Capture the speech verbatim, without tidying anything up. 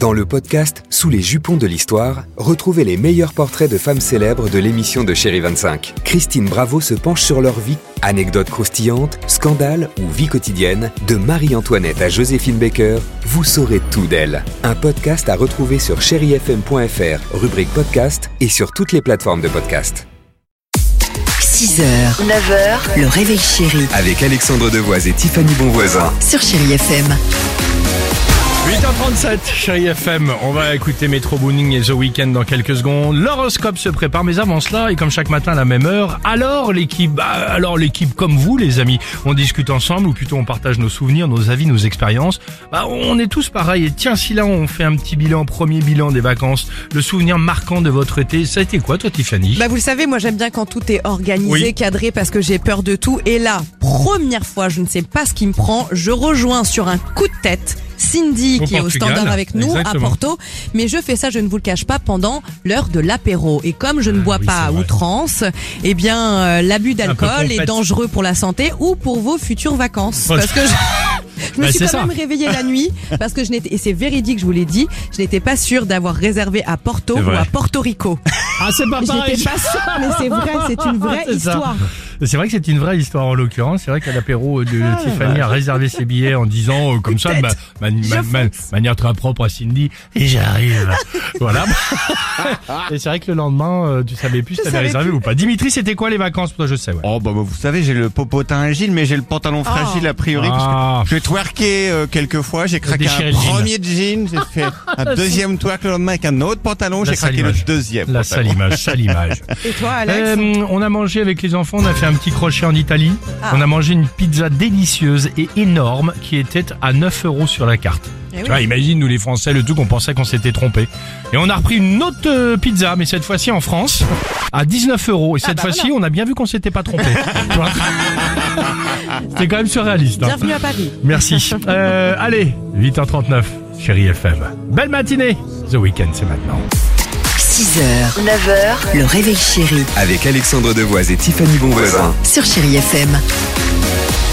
Dans le podcast Sous les jupons de l'histoire, retrouvez les meilleurs portraits de femmes célèbres de l'émission de Chérie vingt-cinq. Christine Bravo se penche sur leur vie. Anecdotes croustillantes, scandales ou vie quotidienne, de Marie-Antoinette à Joséphine Baker, vous saurez tout d'elle. Un podcast à retrouver sur chéri f m point f r, rubrique podcast et sur toutes les plateformes de podcast. six heures, neuf heures, le réveil chéri. Avec Alexandre Devoise et Tiffany Bonvoisin. Sur Chéri F M. huit heures trente-sept, Chéri F M, on va écouter Metro Booning et The Weeknd dans quelques secondes. L'horoscope se prépare, mais avant cela, et comme chaque matin à la même heure, alors l'équipe, bah, alors l'équipe comme vous les amis, on discute ensemble, ou plutôt on partage nos souvenirs, nos avis, nos expériences. Bah, on est tous pareils, et tiens, si là on fait un petit bilan, premier bilan des vacances, le souvenir marquant de votre été, ça a été quoi toi Tiffany? Bah vous le savez, moi j'aime bien quand tout est organisé, Oui. cadré, parce que j'ai peur de tout. Et là, première fois, je ne sais pas ce qui me prend, je rejoins sur un coup de tête Cindy Au qui est au Portugal, standard avec nous exactement. à Porto, mais je fais ça, je ne vous le cache pas, pendant l'heure de l'apéro. Et comme je ne bois oui, pas c'est à vrai. outrance, eh bien euh, l'abus d'alcool est pompette. dangereux pour la santé ou pour vos futures vacances. Oh, Parce que je, je me Bah, suis c'est quand ça. même réveillée la nuit parce que je n'étais, et c'est véridique, je vous l'ai dit, je n'étais pas sûre d'avoir réservé à Porto C'est ou vrai. à Porto Rico. Ah c'est pas Je pareil. n'étais pas sûre, mais c'est vrai, c'est une vraie C'est ça. histoire. C'est vrai que c'est une vraie histoire en l'occurrence. C'est vrai qu'à l'apéro de Tiffany a réservé ses billets en disant euh, comme ça, de ma, ma- ma- ma- manière très propre à Cindy, et j'arrive. Voilà. Et c'est vrai que le lendemain, euh, tu savais plus si Je t'avais savais réservé plus. ou pas. Dimitri, c'était quoi les vacances pour toi? Je sais, ouais. Oh bah, bah, vous savez, j'ai le popotin agile, mais j'ai le pantalon fragile a priori. Ah. Parce que je vais twerker euh, quelques fois, j'ai craqué déchiré un le jean. premier jean, j'ai fait un deuxième twerk le lendemain avec un autre pantalon, La j'ai craqué sale le image. deuxième La pantalon. sale image, sale image. Et toi, Alex? Euh, on a mangé avec les enfants, on a fait un petit crochet en Italie. Ah. On a mangé une pizza délicieuse et énorme qui était à neuf euros sur la carte. Eh Tu oui. vois, imagine, nous les Français, le truc, on pensait qu'on s'était trompé. Et on a repris une autre euh, pizza, mais cette fois-ci en France, à dix-neuf euros. Et cette bah fois-ci, voilà. on a bien vu qu'on s'était pas trompé. Tu vois. C'était quand même surréaliste. hein. Bienvenue à Paris. Merci. Euh, allez, huit heures trente-neuf, Chéri F M. Belle matinée. The Weeknd, c'est maintenant. six heures, neuf heures, le réveil chéri. Avec Alexandre Devoise et Tiffany Bonvoisin. Sur Chéri F M.